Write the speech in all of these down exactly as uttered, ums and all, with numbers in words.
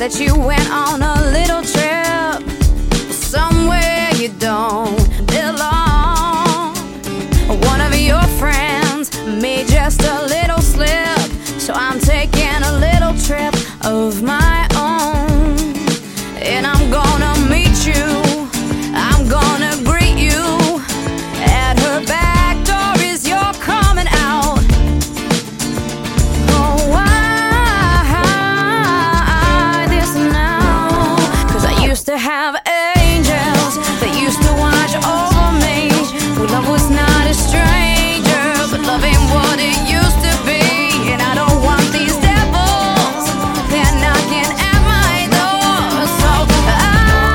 that you went on a little trip somewhere you don't belong. One of your friends made just a little slip, so I'm taking a little trip of my own. And I'm gonna meet you, I'm gonna greet you at her back door as you're coming out. Oh, why this now? 'Cause I used to have angels that used to watch over me. Well, love was not a stranger, but love ain't what it used to be. And I don't want these devils, they're knocking at my door. So I,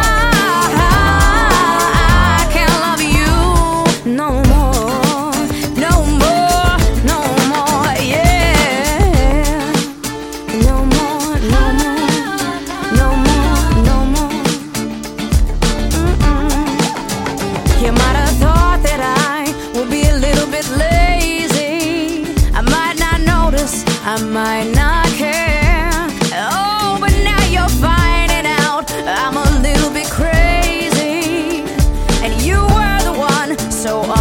I can't love you no more, no more, no more, yeah. No more, no more, no more, no more. Mm-mm. You might have thought that I would be a little bit lazy. I might not notice, I might not care. Oh, but now you're finding out I'm a little bit crazy, and you were the one, so